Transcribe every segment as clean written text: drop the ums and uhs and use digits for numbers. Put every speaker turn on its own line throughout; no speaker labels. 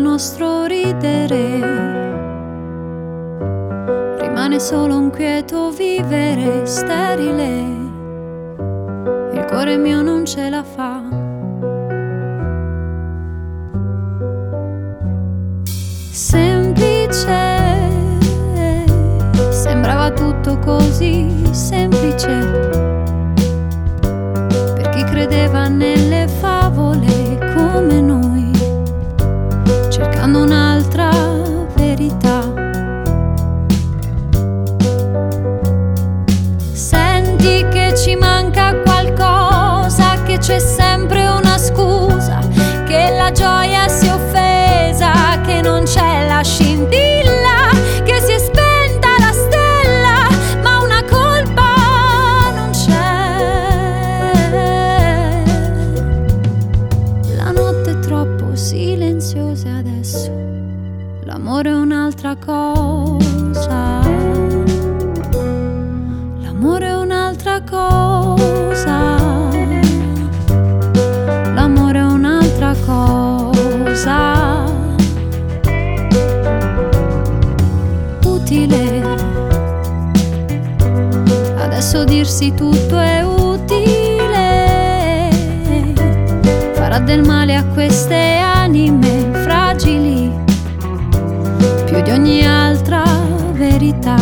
nostro ridere, rimane solo un quieto vivere sterile. Il cuore mio non ce la fa. Semplice, sembrava tutto così semplice per chi credeva nelle favole come noi, cercando un'altra verità. Senti che ci manca qualcosa, che c'è sempre una scusa, che la gioia si è offesa, che non c'è la scintilla, che si è spenta la stella, ma una colpa non c'è. La notte è troppo silenziosa adesso, l'amore è un'altra cosa. L'amore è un'altra cosa. L'amore è un'altra cosa. Utile. Adesso dirsi tutto è utile. Farà del male a queste anime fragili più di ogni altra verità.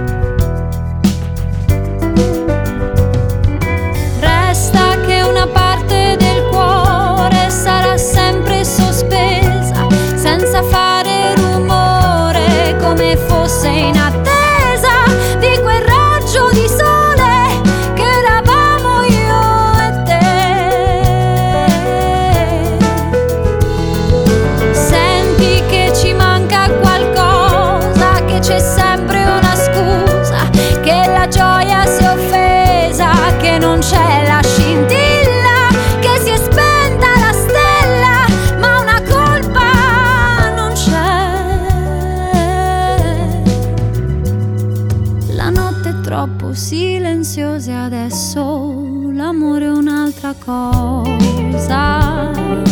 Resta che una parte del cuore sarà sempre sospesa, senza fare rumore, come fosse in attesa di quel raggio di sole che eravamo io e te. Senti che ci manca qualcosa, che c'è sempre una scusa, che la gioia si è offesa, che non c'è la scintilla, che si è spenta la stella, ma una colpa non c'è. La notte è troppo silenziosa adesso, l'amore è un'altra cosa.